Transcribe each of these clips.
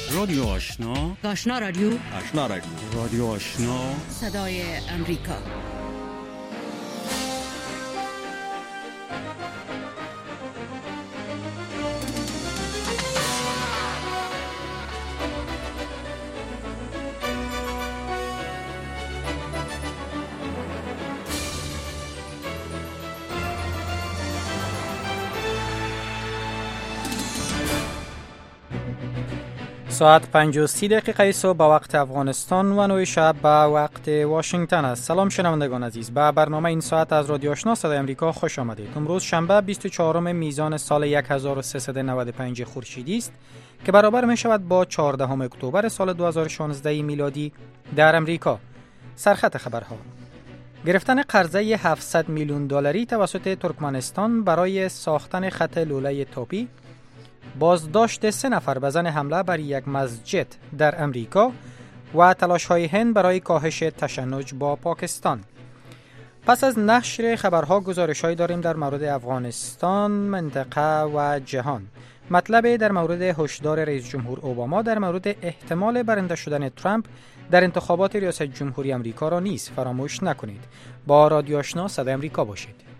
رادیو آشنا، آشنا رادیو، آشنا رادیو، رادیو آشنا، صدای امریکا. ساعت 5:30 صبح به وقت افغانستان و 9 شب به وقت واشنگتن است. سلام شنوندگان عزیز، به برنامه این ساعت از رادیو آشنا صدای امریکا خوش آمدید. امروز شنبه 24 میزان سال 1395 خورشیدی است که برابر می شود با 14 اکتبر سال 2016 میلادی در امریکا. سرخط خبرها: گرفتن قرضه 700 میلیون دلاری توسط ترکمنستان برای ساختن خط لوله تاپی، بازداشت 3 نفر به زن حمله بر یک مسجد در امریکا و تلاش‌های هند برای کاهش تشنج با پاکستان. پس از نشر خبرها گزارش‌هایی داریم در مورد افغانستان، منطقه و جهان. مطلب در مورد هشدار رئیس جمهور اوباما در مورد احتمال برنده شدن ترامپ در انتخابات ریاست جمهوری امریکا را نیز فراموش نکنید. با رادیو آشنا صدای امریکا باشید.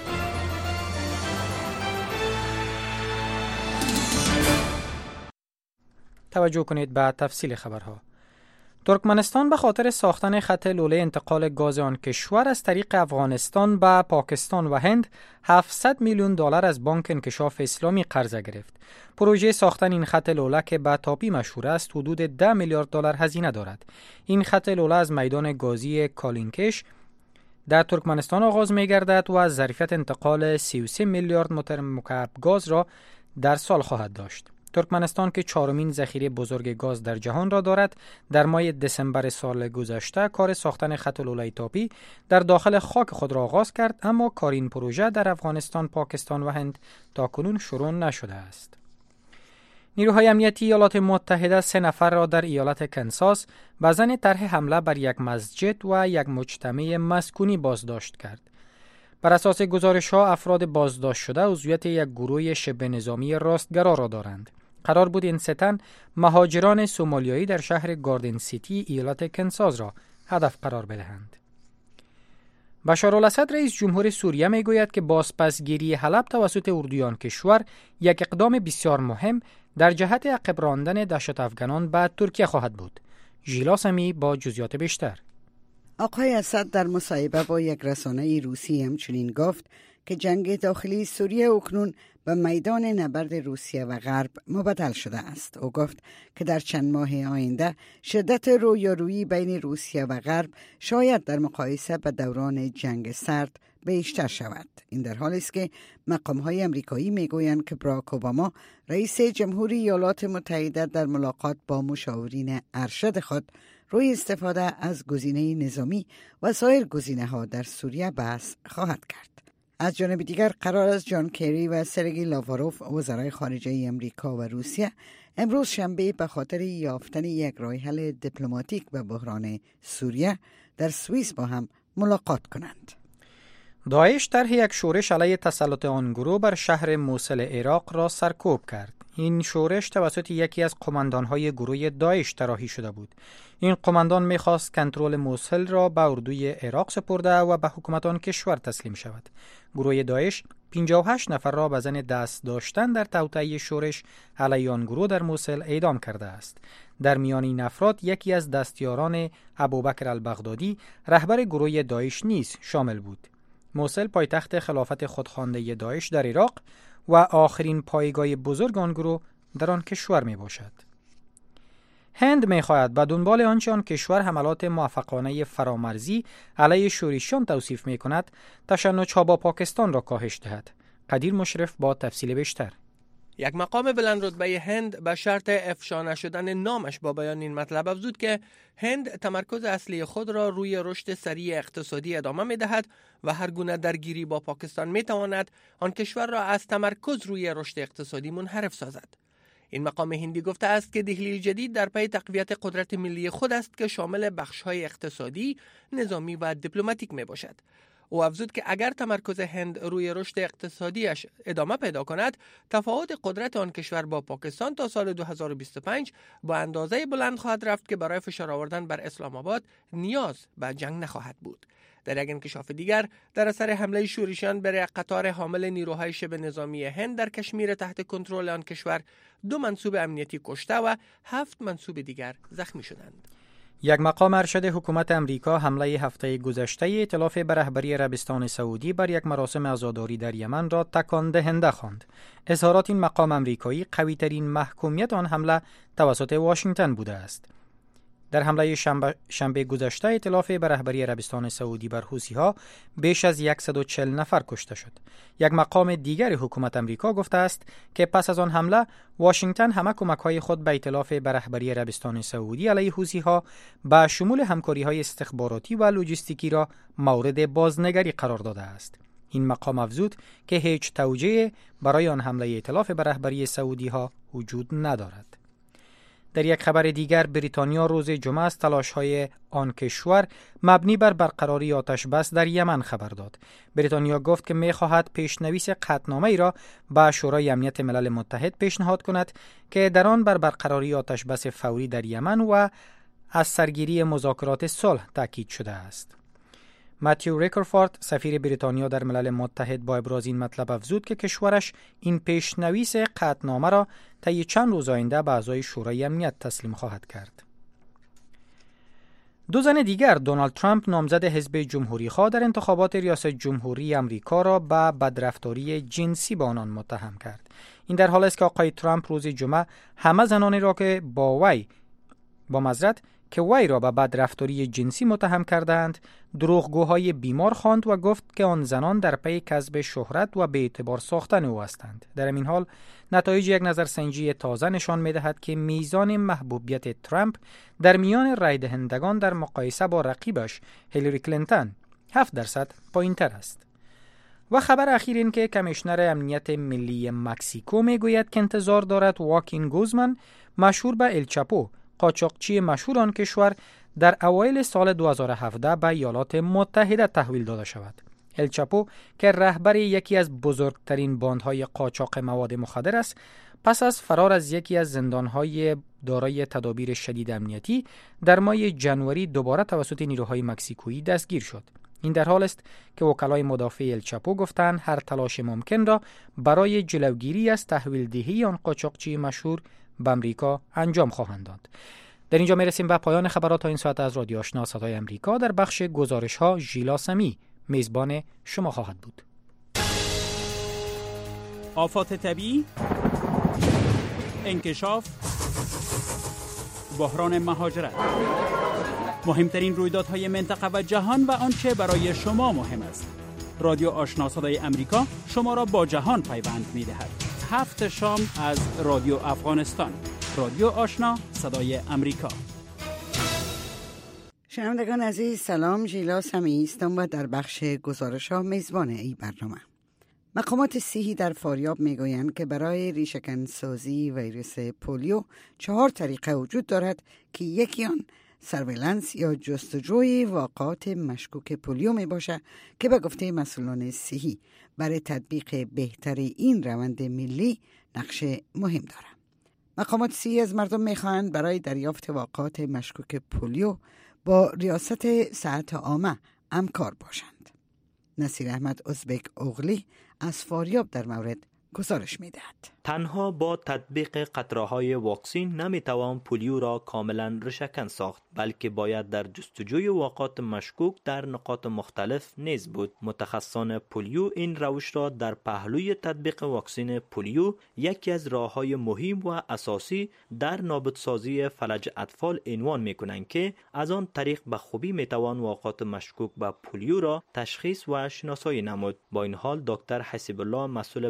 توجه کنید به تفصیل خبرها. ترکمنستان به خاطر ساختن خط لوله انتقال گاز آن کشور از طریق افغانستان به پاکستان و هند 700 میلیون دلار از بانک انکشاف اسلامی قرضه گرفت. پروژه ساختن این خط لوله که به تاپی مشهور است حدود 10 میلیارد دلار هزینه دارد. این خط لوله از میدان گازی کالینکش در ترکمنستان آغاز می گردد و از ظرفیت انتقال 33 میلیارد متر مکعب گاز را در سال خواهد داشت. ترکمنستان که چهارمین ذخیره بزرگ گاز در جهان را دارد، در ماه دسامبر سال گذشته کار ساختن خط لوله تاپی در داخل خاک خود را آغاز کرد، اما کار این پروژه در افغانستان، پاکستان و هند تاکنون شروع نشده است. نیروهای امنیتی ایالات متحده 3 نفر را در ایالت کنساس به زن طرح حمله بر یک مسجد و یک مجتمع مسکونی بازداشت کرد. بر اساس گزارش‌ها افراد بازداشت شده عضویت یک گروه شبه نظامی راستگرا را دارند. قرار بود این 3 تن مهاجران سومالیایی در شهر گاردن سیتی ایالت کنساس را هدف قرار بدهند. بشارالاسد رئیس جمهور سوریه میگوید که بازپسگیری حلب توسط اردویان کشور یک اقدام بسیار مهم در جهت عقب راندن دهشت افغانان به ترکیه خواهد بود. ژیلا سمی با جزئیات بیشتر. آقای اسد در مصاحبه با یک رسانه روسی همچنین گفت که جنگ داخلی سوریه اکنون به میدان نبرد روسیه و غرب مبدل شده است. او گفت که در چند ماه آینده شدت رویارویی بین روسیه و غرب شاید در مقایسه به دوران جنگ سرد بیشتر شود. این در حالی است که مقام‌های آمریکایی میگویند که باراک اوباما رئیس جمهوری ایالات متحده در ملاقات با مشاورین ارشد خود روی استفاده از گزینه نظامی و سایر گزینه‌ها در سوریه بحث خواهد کرد. از جانب دیگر قرار است جان کری و سرگئی لاواروف وزرای خارجه امریکا و روسیه امروز شنبه به خاطر یافتن یک راه حل دیپلماتیک به بحران سوریه در سوئیس با هم ملاقات کنند. داعش طرح یک شورش علیه تسلط آن گروه بر شهر موصل عراق را سرکوب کرد. این شورش توسط یکی از قماندان‌های گروه داعش طراحی شده بود. این قماندان می‌خواست کنترل موصل را به اردوی عراق سپرده و به حکومت آن کشور تسلیم شود. گروه داعش 58 نفر را به زن دست داشتن در توطئه شورش علیه آن گروه در موصل اعدام کرده است. در میان این افراد یکی از دستیاران ابوبکر البغدادی رهبر گروه داعش نیز شامل بود. موصل پایتخت خلافت خودخوانده داعش در عراق و آخرین پایگاه بزرگ آن گروه در آن کشور می باشد. هند می خواهد به دنبال آنچه آن کشور حملات موفقانه فرامرزی علیه شورشیان توصیف می کند، تشنج‌ها با پاکستان را کاهش دهد. قدیر مشرف با تفصیل بیشتر. یک مقام بلند رتبه هند به شرط افشا نشدن نامش با بیان این مطلب افزود که هند تمرکز اصلی خود را روی رشد سریع اقتصادی ادامه می دهد و هر گونه درگیری با پاکستان می تواند آن کشور را از تمرکز روی رشد اقتصادی منحرف سازد. این مقام هندی گفته است که دهلی جدید در پی تقویت قدرت ملی خود است که شامل بخش‌های اقتصادی، نظامی و دیپلماتیک می باشد. او افزود که اگر تمرکز هند روی رشد اقتصادیش ادامه پیدا کند، تفاوت قدرت آن کشور با پاکستان تا سال 2025 با اندازه بلند خواهد رفت که برای فشار آوردن بر اسلام آباد نیاز به جنگ نخواهد بود. در یک انکشاف دیگر، در اثر حمله شورشیان بر قطار حامل نیروهای شبه نظامی هند در کشمیر تحت کنترل آن کشور، 2 منصوب امنیتی کشته و 7 منصوب دیگر زخمی شدند. یک مقام ارشد حکومت امریکا حمله هفته گذشته ائتلاف به رهبری عربستان سعودی بر یک مراسم عزاداری در یمن را تکان دهنده خواند. اظهارات این مقام امریکایی قوی‌ترین محکومیت آن حمله توسط واشنگتن بوده است. در حمله شنبه گذشته ائتلاف به رهبری عربستان سعودی بر حوثی‌ها بیش از 140 نفر کشته شد. یک مقام دیگر حکومت امریکا گفته است که پس از آن حمله واشنگتن همه کمک‌های خود به ائتلاف به رهبری عربستان سعودی علیه حوثی‌ها با شمول همکاری‌های استخباراتی و لوجستیکی را مورد بازنگری قرار داده است. این مقام افزود که هیچ توجیهی برای آن حمله ائتلاف به رهبری سعودی‌ها وجود ندارد. در یک خبر دیگر، بریتانیا روز جمعه از تلاش‌های آن کشور مبنی بر برقراری آتش بس در یمن خبر داد. بریتانیا گفت که می‌خواهد پیشنویس قطعنامه‌ای را به شورای امنیت ملل متحد پیشنهاد کند که در آن بر برقراری آتش بس فوری در یمن و از سرگیری مذاکرات صلح تاکید شده است. ماتیو ریکرفورد، سفیر بریتانیا در ملل متحد، با ابراز این مطلب افزود که کشورش این پیشنویس قطعنامه را طی چند روز آینده به اعضای شورای امنیت تسلیم خواهد کرد. 2 زن دیگر، دونالد ترامپ نامزد حزب جمهوری‌خواه، در انتخابات ریاست جمهوری امریکا را به بدرفتاری جنسی با آنان متهم کرد. این در حالی است که آقای ترامپ روز جمعه همه زنانی را که وی را به بدرفتاری جنسی متهم کردند دروغگوهای بیمار خواند و گفت که آن زنان در پی کسب شهرت و به اعتبار ساختن او هستند. در این حال نتایج یک نظرسنجی تازه نشان می‌دهد که میزان محبوبیت ترامپ در میان رای دهندگان در مقایسه با رقیبش هیلاری کلینتون 7% پایین‌تر است. و خبر اخیر این که کمیشنر امنیت ملی مکزیکو میگوید که انتظار دارد واکین گوزمن، مشهور به الچاپو، قاچاقچی مشهور آن کشور، در اوایل سال 2017 به ایالات متحده تحویل داده شود. الچاپو که رهبر یکی از بزرگترین باندهای قاچاق مواد مخدر است، پس از فرار از یکی از زندانهای دارای تدابیر شدید امنیتی در ماه ژانویه دوباره توسط نیروهای مکزیکویی دستگیر شد. این در حال است که وکلای مدافع الچاپو گفتند هر تلاش ممکن را برای جلوگیری از تحویل دهی آن قاچاقچی مشهور به امریکا انجام خواهند داد. در اینجا میرسیم به پایان خبرات این ساعت از رادیو آشنا صدای امریکا. در بخش گزارش ها ژیلا سمی میزبان شما خواهد بود. آفات طبیعی، انکشاف، بحران مهاجرت، مهمترین رویدادهای منطقه و جهان و آنچه برای شما مهم است. رادیو آشنا صدای امریکا شما را با جهان پیوند می‌دهد. 7 شام از رادیو افغانستان. رادیو آشنا صدای امریکا. شنوندگان عزیز سلام، ژیلا سمی هستم و در بخش گزارش ها میزبان این برنامه. مقامات صحی در فاریاب میگویند که برای ریشه‌کن سازی ویروس پولیو 4 طریقه وجود دارد که یکی آن سرویلنس یا جستجوی واقعات مشکوک پولیو می باشه که به گفته مسئولان صحی برای تطبیق بهتر این روند ملی نقش مهم داره. مقامات صحی از مردم میخواهند برای دریافت واقعات مشکوک پولیو با ریاست صحت عامه همکار باشند. نصیر احمد ازبک اوغلی از فاریاب در مورد گزارش میدهد. تنها با تطبیق قطره‌های واکسین نمیتوان پولیو را کاملا ریشه‌کن ساخت، بلکه باید در جستجوی واقعات مشکوک در نقاط مختلف نیز بود. متخصصان پولیو این روش را در پهلوی تطبیق واکسین پولیو یکی از راه‌های مهم و اساسی در نابودسازی فلج اطفال عنوان می‌کنند که از آن طریق به خوبی میتوان واقعات مشکوک به پولیو را تشخیص و شناسایی نمود. با این حال دکتر حسیب الله مسئول بخش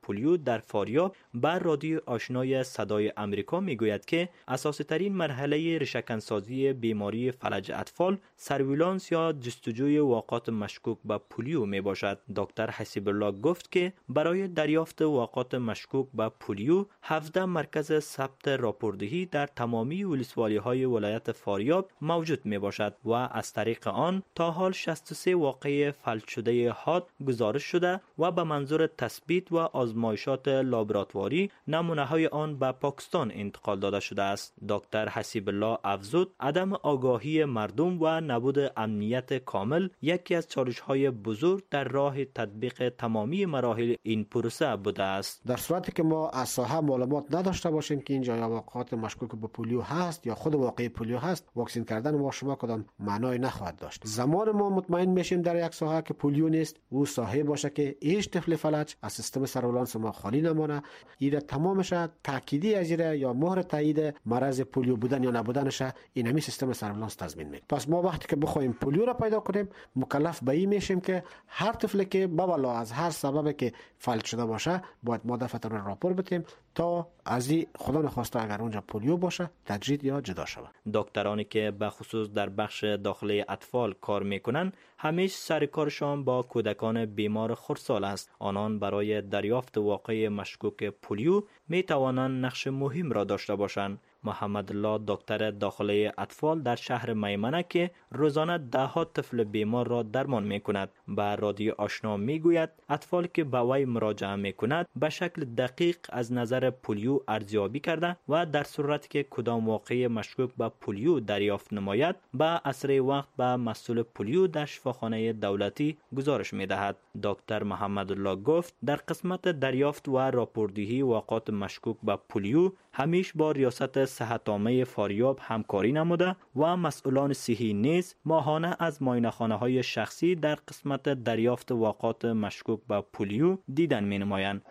پولیو در فاریاب بر رادیو آشنای صدای امریکا میگوید که اساسی ترین مرحله ریشه‌کنسازی بیماری فلج اطفال سرویلانس یا جستجوی واقعات مشکوک به پولیو می باشد. دکتر حسیب الله گفت که برای دریافت واقعات مشکوک به پولیو 17 مرکز ثبت راپوردهی در تمامی ولسوالی‌های ولایت فاریاب موجود می باشد و از طریق آن تا حال 63 واقعه فلج شده حاد گزارش شده و به منظور تثبیت و آزمایشات لابراتواری نمونه‌های آن به پاکستان انتقال داده شده است. دکتر حسیب الله افزود عدم آگاهی مردم و نبود امنیت کامل یکی از چالش‌های بزرگ در راه تطبیق تمامی مراحل این پروسه بوده است. در صورتی که ما از ساحه معلومات نداشته باشیم که اینجا یا واقعات مشکوک به پولیو هست یا خود واقعی پولیو هست، واکسین کردن ما شما کدام معنای نخواهد داشت. زمان ما مطمئن میشیم در یک ساحه که پولیو نیست، او ساحه باشه که هیچ طفل فلج از سیستم سرویلانس ما خالی نمونه. این تمامش تأکیدی اجره یا مهر تایید مرض پولیو بودن یا نبودنش این همین سیستم سرویلانس تضمین میکنه. پس ما وقتی که بخوایم پولیو را پیدا کنیم مکلف به این میشیم که هر طفلی که بابلا از هر سببی که فلج شده باشه باید ما دفعه راپور بدیم تا از این خدا نخواسته اگر اونجا پولیو باشه تجدید یا جدا شود. دکترانی که به خصوص در بخش داخلی اطفال کار میکنن همیشه سر کارشان با کودکان بیمار خردسال است. آنان برای دریافت واقعی مشکوک پولیو می توانند نقش مهم را داشته باشند. محمد الله دکتر داخلی اطفال در شهر میمنه که روزانه ده‌ها طفل بیمار را درمان میکند به رادیو آشنا میگوید اطفال که به وی مراجعه میکند به شکل دقیق از نظر پولیو ارزیابی کرده و در صورتی که کدام واقعه مشکوک به پولیو دریافت نماید به اسرع وقت به مسئول پولیو در شفاخانه دولتی گزارش میدهد. دکتر محمد الله گفت در قسمت دریافت و راپوردهی واقعات مشکوک به پولیو همیشه با ریاست صحت عامه فاریاب همکاری نموده و مسئولان صحی نیز ماهانه از معاینه‌خانه‌های شخصی در قسمت دریافت واقعات مشکوک به پولیو دیدن می‌نمایند.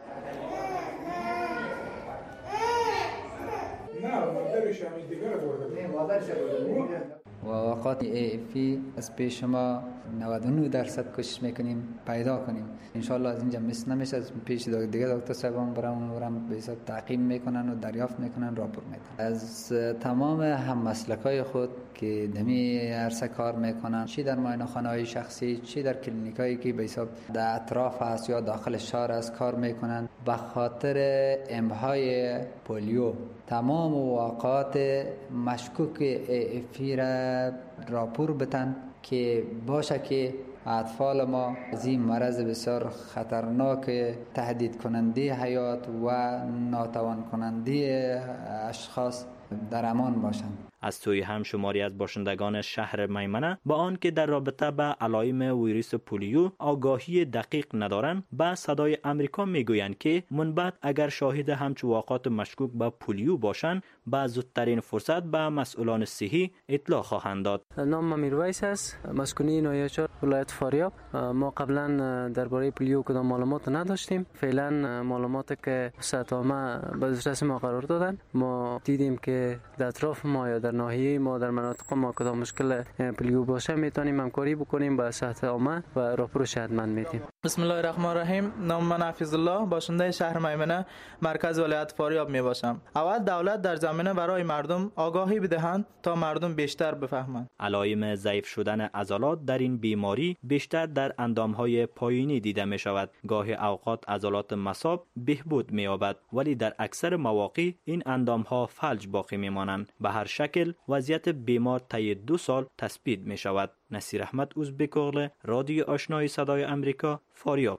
و واقعات AFP از پیش ما 99% کوشش میکنیم پیدا کنیم. انشالله از اینجا مثل نمیشه از پیش دیگه دکتر صاحبان برام به حساب تعقیب میکنن و دریافت میکنن راپور میدن. از تمام هم مسلکای خود که دمی عرصه کار میکنن، چی در معاینه‌خانه‌های شخصی چی در کلینیکایی که به حساب در اطراف است یا داخل شهر است کار میکنن، به خاطر امهای پولیو تمام واقعات مشکوک AFP را راپور بدن که باشه که اطفال ما از این مرض بسیار خطرناک تهدید کننده حیات و ناتوان کننده اشخاص در امان باشند. از سوی هم شماری از باشندگان شهر میمنه با آن که در رابطه به علائم ویروس پولیو آگاهی دقیق ندارند به صدای امریکا میگویند که من بعد اگر شاهد همچو واقعات مشکوک به پولیو باشند به زودترین فرصت به مسئولان صحی اطلاع خواهند داد. نام میرویس است، مسکونی نایچار ولایت فاریاب. ما قبلا درباره پولیو کدام معلومات نداشتیم. فعلا معلوماتی که صحت عامه به دسترس ما قرار دادن ما دیدیم که در اطراف ما یا در ناحیه ما در مناطق ما کدام مشکل پولیو باشه میتونیم همکاری بکنیم با صحت عامه و راپور حتما میدیم. بسم الله الرحمن الرحیم. نام من حفیظ الله، باشنده شهر میمنه مرکز ولایت فاریاب می باشم. اول دولت در زمینه برای مردم آگاهی بدهند تا مردم بیشتر بفهمند. علائم ضعیف شدن عضلات در این بیماری بیشتر در اندامهای پایینی دیده می شود. گاهی اوقات عضلات مصاب بهبود می یابد ولی در اکثر مواقع این اندامها فلج باقی می مانند. به هر شکل وضعیت بیمار طی 2 سال تثبیت می شود. نصیر احمد ازبک‌اغلو، رادیو آشنای صدای امریکا، فاریاب.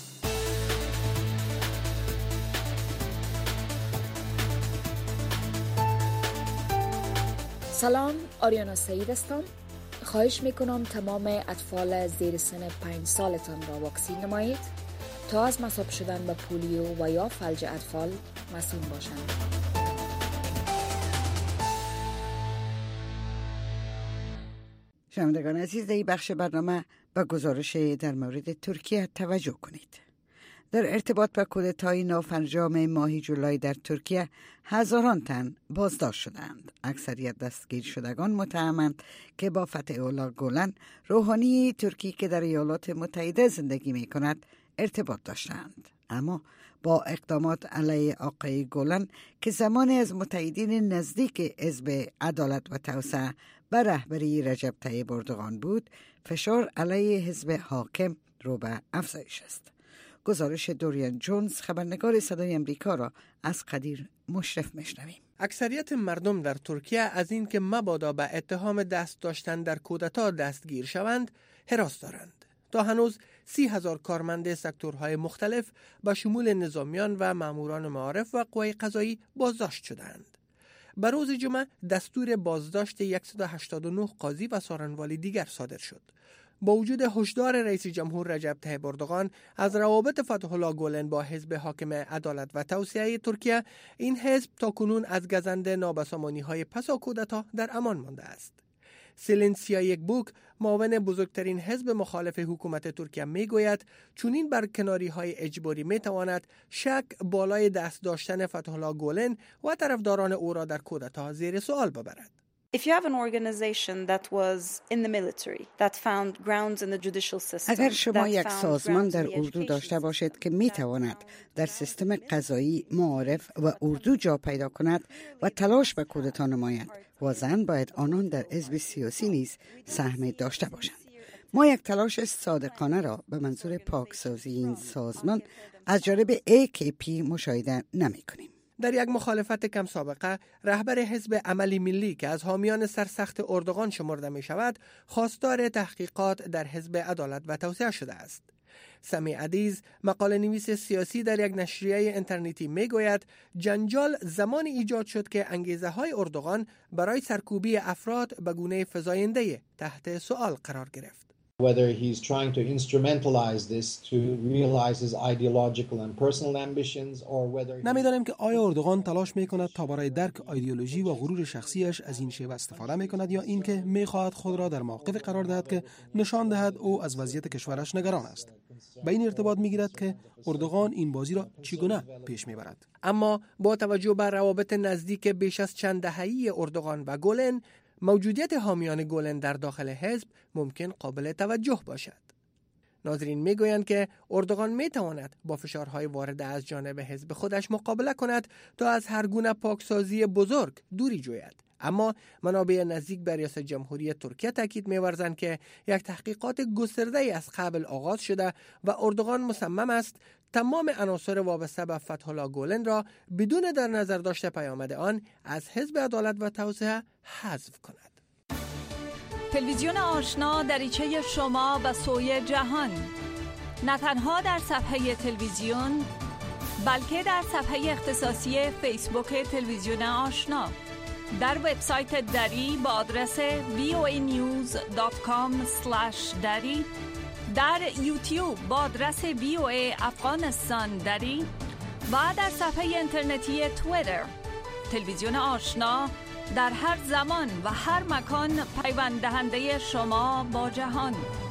سلام، آریانا سعید هستم. خواهش میکنم تمام اطفال زیر سن 5 سالتان را واکسین نمایید تا از مصاب شدن به پولیو و یا فلج اطفال مسئول باشند. شنوندگان عزیز، در این بخش برنامه به گزارش در مورد ترکیه توجه کنید. در ارتباط با کودتای نافرجام ماه جولای در ترکیه هزاران تن بازداشت شدند. اکثریت دستگیر شدگان متهمند که با فتح الله گولن روحانی ترکی که در ایالات متحده زندگی می کند ارتباط داشتند. اما با اقدامات علیه آقای گولن که زمانی از متحدین نزدیک حزب عدالت و توسعه به رهبری رجب طیب اردوغان بود، فشار علیه حزب حاکم رو به افزایش است. گزارش دوریان جونز خبرنگار صدای امریکا را از قدیر مشرف میشنویم. اکثریت مردم در ترکیه از این که مبادا به اتهام دست داشتن در کودتا دستگیر شوند هراس دارند. تا هنوز 30,000 کارمند سکتورهای مختلف به شمول نظامیان و ماموران معارف و قوای قضایی بازداشت شدند. به روز جمعه دستور بازداشت 189 قاضی و سارنوالی دیگر صادر شد. با وجود هشدار رئیس جمهور رجب طیب اردوغان از روابط فتح الله گولن با حزب حاکم عدالت و توسعه ترکیه، این حزب تاکنون از گزند نابسامانی‌های پسا کودتا در امان مانده است. سیلین سیایکبوک، معاون بزرگترین حزب مخالف حکومت ترکیه میگوید چونین برکناری‌های اجباری میتواند شک بالای دست داشتن فتح الله گولن و طرفداران او را در کودتا زیر سوال ببرد. If you have an organization that was in the military that found grounds in the judicial system. اگر شما یک سازمان در اردو داشته باشید که می تواند در سیستم قضایی، معارف و اردو جا پیدا کند و تلاش به کودتا نماید، واضحاً باید آنان در حزب سیاسی نیز سهم داشته باشند. ما یک تلاش صادقانه را به منظور پاکسازی این سازمان از جانب AKP مشاهده نمی کنیم. در یک مخالفت کم سابقه، رهبر حزب عملی ملی که از حامیان سرسخت اردوغان شمرده می شود، خواستار تحقیقات در حزب عدالت و توسعه شده است. سمی عدیز، مقاله نویس سیاسی در یک نشریه اینترنتی می گوید جنجال زمان ایجاد شد که انگیزه های اردوغان برای سرکوبی افراد به گونه فزاینده تحت سؤال قرار گرفت. Whether he's trying to instrumentalize this to realize his ideological and personal ambitions or whether نمیدانم که آیا اردوغان تلاش میکند تا برای درک ایدئولوژی و غرور شخصیش از این شیوه استفاده میکند یا اینکه میخواهد خود را در موقف قرار دهد که نشان دهد او از وضعیت کشورش نگران است. به این ارتباط میگیرد که اردوغان این بازی را چگونه پیش میبرد. اما با توجه به روابط نزدیک بیش از چند دهه‌ای اردوغان و گولن، موجودیت حامیان گولن در داخل حزب ممکن قابل توجه باشد. ناظرین میگویند که اردوغان میتواند با فشارهای وارد از جانب حزب خودش مقابله کند تا از هر گونه پاکسازی بزرگ دوری جوید. اما منابع نزدیک به ریاست جمهوری ترکیه تاکید می‌ورزند که یک تحقیقات گسترده‌ای از قبل آغاز شده و اردوغان مصمم است تمام عناصر وابسته به فتح الله گولن را بدون در نظر داشته پیامد آن از حزب عدالت و توسعه حذف کند. تلویزیون آشنا دریچه شما به سوی جهان، نه تنها در صفحه تلویزیون بلکه در صفحه اختصاصی فیسبوک تلویزیون آشنا، در وبسایت دری با آدرس voanews.com/dari، در یوتیوب با آدرس VOA افغانستان دری و در صفحه اینترنتی توییتر. تلویزیون آشنا در هر زمان و هر مکان پیوند دهنده شما با جهان.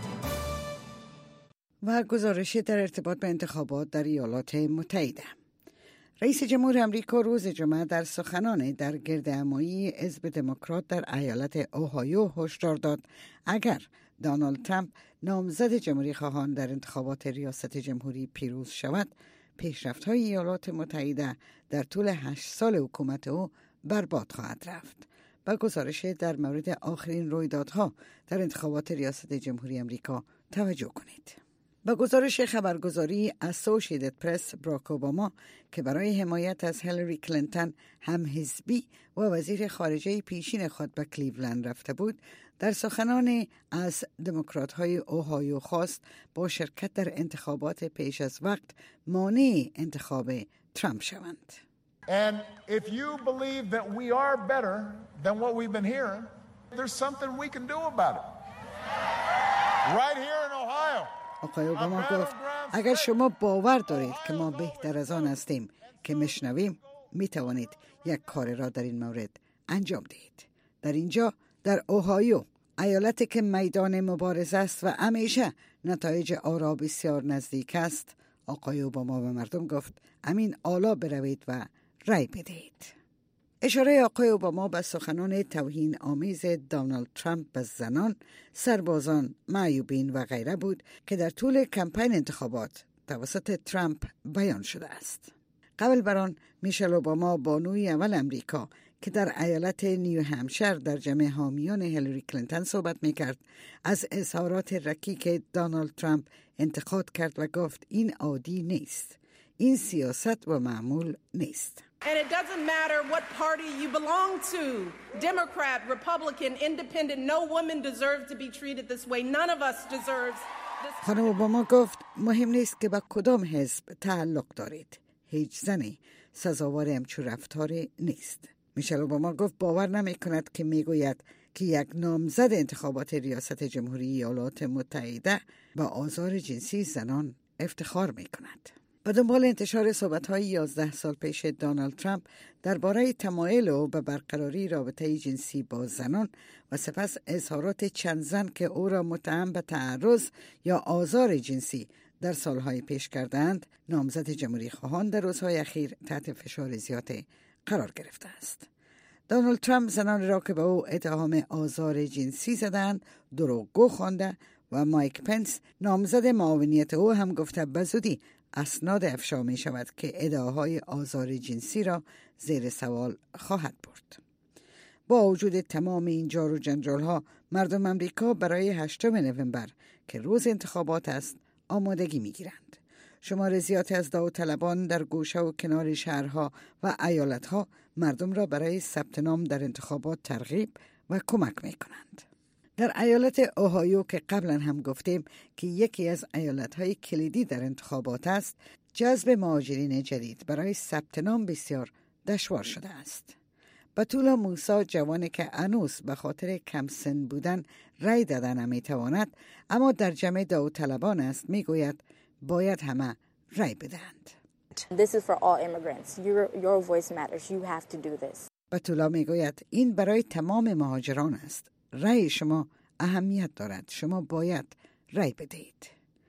و گزارشی در ارتباط به انتخابات در ایالات متحده. رئیس جمهور امریکا روز جمعه در سخنان در گردهمایی حزب دموکرات در ایالت اوهایو هشدار داد اگر دونالد ترامپ نامزد جمهوری خواهان در انتخابات ریاست جمهوری پیروز شود، پیشرفت‌های ایالات متحده در طول 8 سال حکومت او برباد خواهد رفت. با گزارش در مورد آخرین رویدادها در انتخابات ریاست جمهوری امریکا توجه کنید. با گزارش خبرگزاری اسوسییتد پرس، باراک اوباما که برای حمایت از هیلاری کلینتون هم حزبی و وزیر خارجه پیشین خود به کلیولند رفته بود، در سخنان از دموکرات‌های اوهایو خواست با شرکت در انتخابات پیش از وقت مانع انتخاب ترامپ شوند. And if you believe that we are better than what we've been hearing, there's something we can do about it. Right here in Ohio. آقای اوباما گفت اگر شما باور دارید که ما بهتر از آن هستیم که میشنویم، می توانید یک کار را در این مورد انجام دهید. در اینجا در اوهایو، ایالتی که میدان مبارزه است و همیشه نتایج آرا بسیار نزدیک است، آقای اوباما به مردم گفت امین آلا بروید و رای بدهید. اشاره آقای اوباما به سخنان توهین آمیز دونالد ترامپ به زنان، سربازان، معیوبین و غیره بود که در طول کمپین انتخابات توسط ترامپ بیان شده است. قبل بر آن میشل اوباما بانوی اول امریکا که در ایالت نیو همشر در جمع حامیان هیلاری کلینتون صحبت میکرد از اظهارات رکیک دونالد ترامپ انتقاد کرد و گفت این عادی نیست. این سیاست و معمول نیست. And it doesn't matter what party you belong to, Democrat, Republican, Independent, no woman deserves to be treated this way. None of us deserves this. خانم اوباما گفت مهم نیست که با کدام حزب تعلق دارید. هیچ زنی سزاوار همچو رفتاری نیست. میشل اوباما گفت باور نمی کند که میگوید که یک نامزد انتخابات ریاست جمهوری ایالات متحده با آزار جنسی زنان افتخار می کند. به دنبال انتشار صحبت‌های 11 سال پیش دونالد ترامپ درباره تمایل او به برقراری رابطه جنسی با زنان و سپس اظهارات چند زن که او را متهم به تعرض یا آزار جنسی در سالهای پیش کردند، نامزد جمهوری خواهان در روزهای اخیر تحت فشار زیاد قرار گرفته است. دونالد ترامپ زنان را که به او اتهام آزار جنسی زدند دروغگو خوانده و مایک پنس نامزد معاونیت او هم گفته به زودی اسناد افشا می شود که ادعاهای آزار جنسی را زیر سوال خواهد برد. با وجود تمام این جار و جنجال ها، مردم امریکا برای 8 نوامبر که روز انتخابات است آمادگی می گیرند. شمار زیادی از داوطلبان در گوشه و کنار شهرها و ایالتها مردم را برای ثبت نام در انتخابات ترغیب و کمک می کنند. در ایالت اوهایو که قبلا هم گفتیم که یکی از ایالت‌های کلیدی در انتخابات است، جذب مهاجرین جدید برای ثبت نام بسیار دشوار شده است. بتولا موسی جوانی که هنوز به خاطر کم سن بودن رای دادن نمی‌تواند، اما در جمع داوطلبان است، میگوید باید همه رای بدهند. This is for all immigrants. Your voice matters. You have to do this. بتولا میگوید این برای تمام مهاجران است. رای شما اهمیت دارد. شما باید رای بدهید.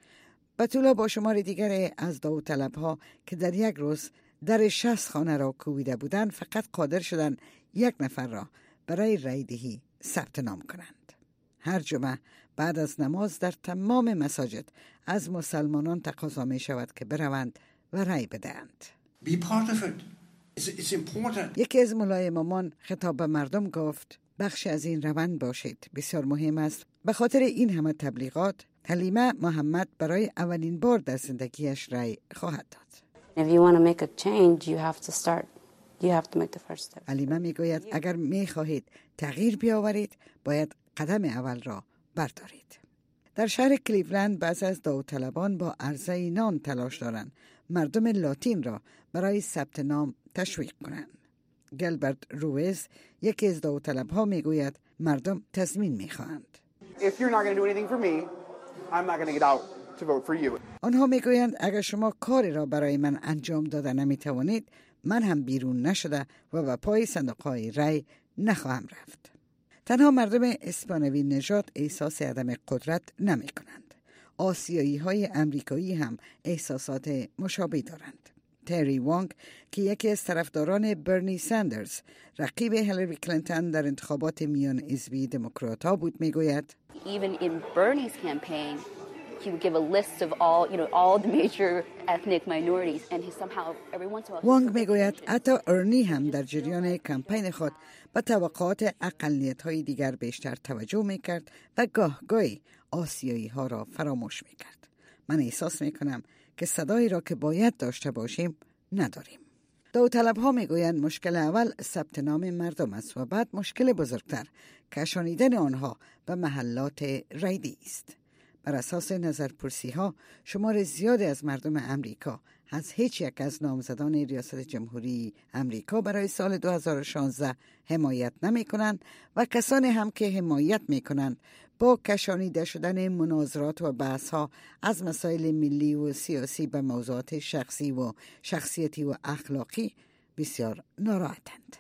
بتولا با شمار دیگر از داوطلب‌ها که در یک روز در 60 خانه را کوبیده بودند، فقط قادر شدند 1 نفر را برای رای دهی ثبت نام کنند. هر جمعه بعد از نماز در تمام مساجد از مسلمانان تقاضا می شود که بروند و رای بدهند. Be part of it. It's important. یکی از مولای امامان خطاب به مردم گفت بخش از این روند باشید. بسیار مهم است. به خاطر این همه تبلیغات، حلیمه محمد برای اولین بار در زندگیش رای خواهد داد. If you want to make a change, you have to start. You have to make the first step. حلیمه میگوید اگر میخواهید تغییر بیاورید، باید قدم اول را بردارید. در شهر کلیولند بعض از داوطلبان با عرضه نان تلاش دارند مردم لاتین را برای ثبت نام تشویق کنند. گلبرت رویز یکی از داوطلب‌ها میگوید مردم تضمین میخواهند. If you're not going to do anything for me, I'm not going to get out to vote for you. آنها میگویند اگر شما کاری را برای من انجام داده نمیتوانید، من هم بیرون نشده و به پای صندوق‌های رای نخواهم رفت. تنها مردم اسپانوی نژاد احساس عدم قدرت نمی کنند. آسیایی های امریکایی هم احساسات مشابه دارند. تری وانگ که یکی از طرفداران برنی ساندرز، رقیب هیلاری کلینتون در انتخابات میان حزبی دموکرات‌ها بود، میگوید Even in Bernie's campaign, he would give a list of all the major ethnic minorities and he somehow every once in a while. وانگ میگوید حتی ارنی هم در جریان کمپین خود به توقعات اقلیت‌های دیگر بیشتر توجه میکرد و گاهی آسیایی ها را فراموش میکرد. من احساس میکنم که صدایی را که باید داشته باشیم نداریم. داوطلب‌ها میگویند مشکل اول ثبت نام مردم است و بعد مشکل بزرگتر کشانیدن آنها به محلات رایدی است. بر اساس نظرپرسی‌ها شمار زیادی از مردم امریکا از هیچ یک از نامزدان ریاست جمهوری امریکا برای سال 2016 حمایت نمی‌کنند و کسانی هم که حمایت می‌کنند با کشانیده شدن مناظرات و بحث‌ها از مسائل ملی و سیاسی به موضوعات شخصی و شخصیتی و اخلاقی بسیار ناراحتند.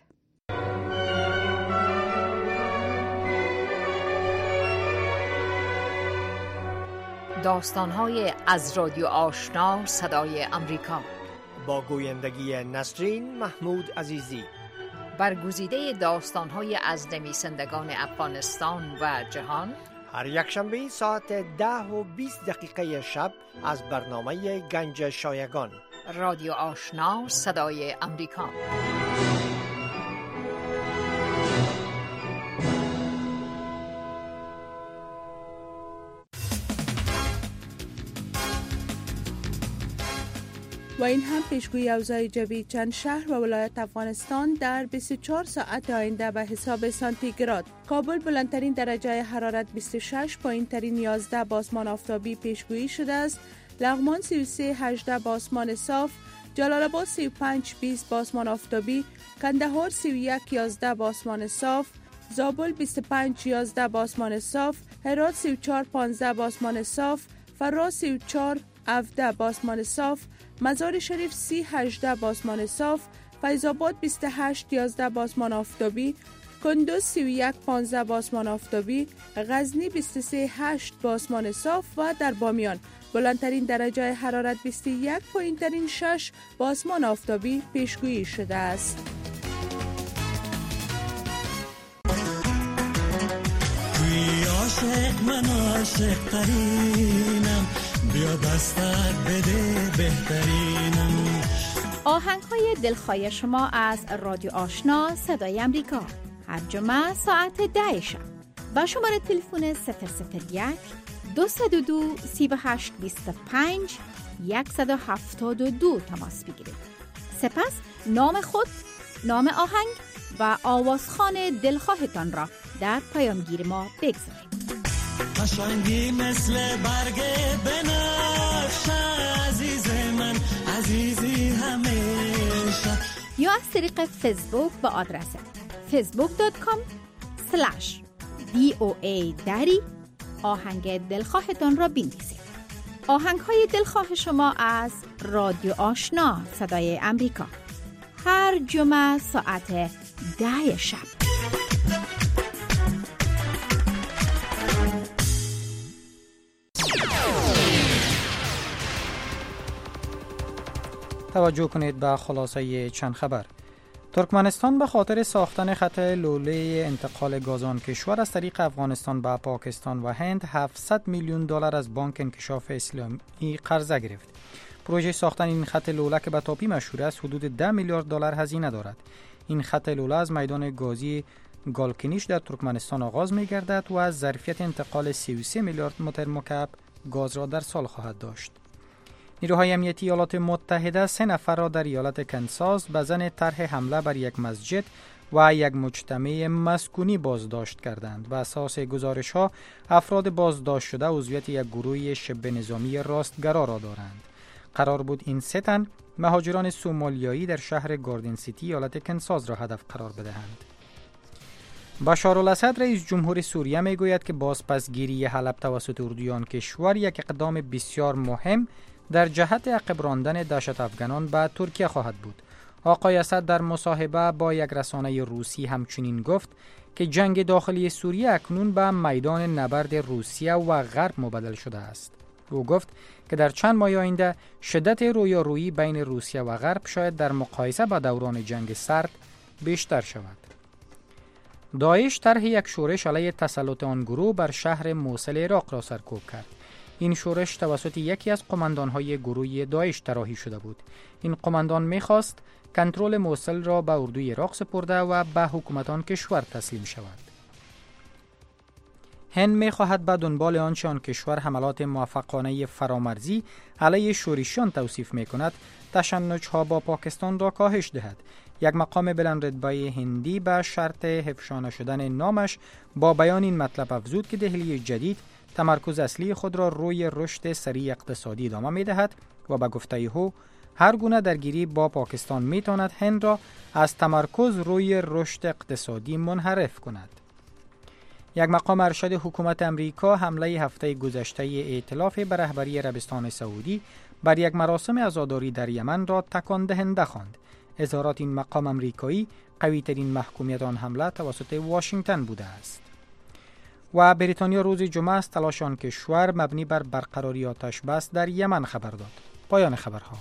داستان‌های از رادیو آشنا صدای امریکا با گویندگی نسرین محمود عزیزی. برگزیده داستان‌های از نویسندگان افغانستان و جهان، هر یک شنبه ساعت 10:20 شب از برنامه گنج شایگان. رادیو آشنا صدای امریکا. و این هم پیشگویی اوضاع جوی چند شهر و ولایت افغانستان در 24 ساعت آینده به حساب سانتیگراد. کابل بلندترین درجه حرارت 26، پایینترین 11 با آسمان آفتابی پیشگویی شده است. لغمان 33-18 با آسمان صاف، جلال آباد 35-20 با آسمان آفتابی، کندهار 31-11 با آسمان صاف، زابل 25-11 با آسمان صاف، هرات 34-15 با آسمان صاف، فراز 34-17 با آسمان صاف، مزار شریف 30-18 با آسمان صاف، فیض آباد 28-11 با آسمان آفتابی، کندوز 31-15 با آسمان آفتابی، غزنی 23-8 با آسمان صاف و در بامیان بلندترین درجه حرارت 21، پایینترین 6 با آسمان آفتابی پیشگویی شده است. عاشق من عاشق ترینم، بیا دستت بده بهترینم. آهنگ‌های دلخواه شما از رادیو آشنا صدای امریکا هر جمعه ساعت 10 شب با شماره تلفن 001 202 3825 172 تماس بگیرید. سپس نام خود، نام آهنگ و آوازخوان دلخواهتان را در پیامگیر ما بگذارید. قشنگی مثل برگ بنفشه، عزیز من عزیزی همیشه. یا از طریق فیسبوک با آدرس facebook.com/VOA دری آهنگ دلخواهتان را بنویسید. آهنگ های دلخواه شما از رادیو آشنا صدای امریکا هر جمعه ساعت 10 شب. توجه کنید به خلاصه چند خبر. ترکمنستان به خاطر ساختن خط لوله انتقال گازان کشور از طریق افغانستان به پاکستان و هند 700 میلیون دلار از بانک انکشاف اسلامی قرضه گرفت. پروژه ساختن این خط لوله که به تاپی مشهور است حدود 10 میلیارد دلار هزینه دارد. این خط لوله از میدان گازی گالکینیش در ترکمنستان آغاز می گردد و از ظرفیت انتقال 33 میلیارد متر مکعب گاز را در سال خواهد داشت. نیروهای امنیتی ایالات متحده 3 نفر را در ایالت کنساس به ظن طرح حمله بر یک مسجد و یک مجتمع مسکونی بازداشت کردند. بر اساس گزارش‌ها افراد بازداشت شده عضویت یک گروه شبه نظامی راستگرا را دارند. قرار بود این 3 تن مهاجران سومالیایی در شهر گاردن سیتی ایالت کنساس را هدف قرار بدهند. بشار الاسد رئیس جمهور سوریه میگوید که بازپسگیری حلب توسط اردویان کشور یک اقدام بسیار مهم در جهت عقب راندن دهشت افغانان به ترکیه خواهد بود. آقای اسد در مصاحبه با یک رسانه روسی همچنین گفت که جنگ داخلی سوریه اکنون به میدان نبرد روسیه و غرب مبدل شده است. او گفت که در چند ماه آینده شدت رویارویی بین روسیه و غرب شاید در مقایسه با دوران جنگ سرد بیشتر شود. داعش طرح یک شورش علیه تسلط آن گروه بر شهر موصل عراق را سرکوب کرد. این شورش توسط یکی از قماندان‌های گروه داعش طراحی شده بود. این قماندان می‌خواست کنترل موصل را به اردوی عراق سپرده و به حکومت آن کشور تسلیم شود. هند می‌خواهد به دنبال آنچه آن کشور حملات موفقانه فرامرزی علیه شورشیان توصیف می‌کند، تشنج‌ها با پاکستان را کاهش دهد. یک مقام بلند رتبه هندی به شرط حفظ نشدن نامش با بیان این مطلب افزود که دهلی جدید تمرکز اصلی خود را روی رشد سریع اقتصادی ادامه می‌دهد و به گفته او هر گونه درگیری با پاکستان می‌تواند هند را از تمرکز روی رشد اقتصادی منحرف کند. یک مقام ارشد حکومت امریکا حمله هفته گذشته ائتلاف به رهبری عربستان سعودی بر یک مراسم عزاداری در یمن را تکان دهنده خواند. اظهارات این مقام امریکایی قوی‌ترین محکومیت آن حمله توسط واشنگتن بوده است. و بریتانیا روز جمعه از تلاش آن کشور مبنی بر برقراری آتش بس در یمن خبر داد. پایان خبرها.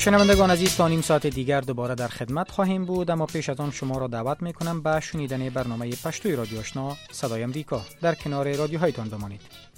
شنوندگان عزیز، تا نیم ساعت دیگر دوباره در خدمت خواهیم بود، اما پیش از آن شما را دعوت میکنم به شنیدن برنامه پشتوی رادیو آشنا صدای امریکا. در کنار رادیوهایتان بمانید.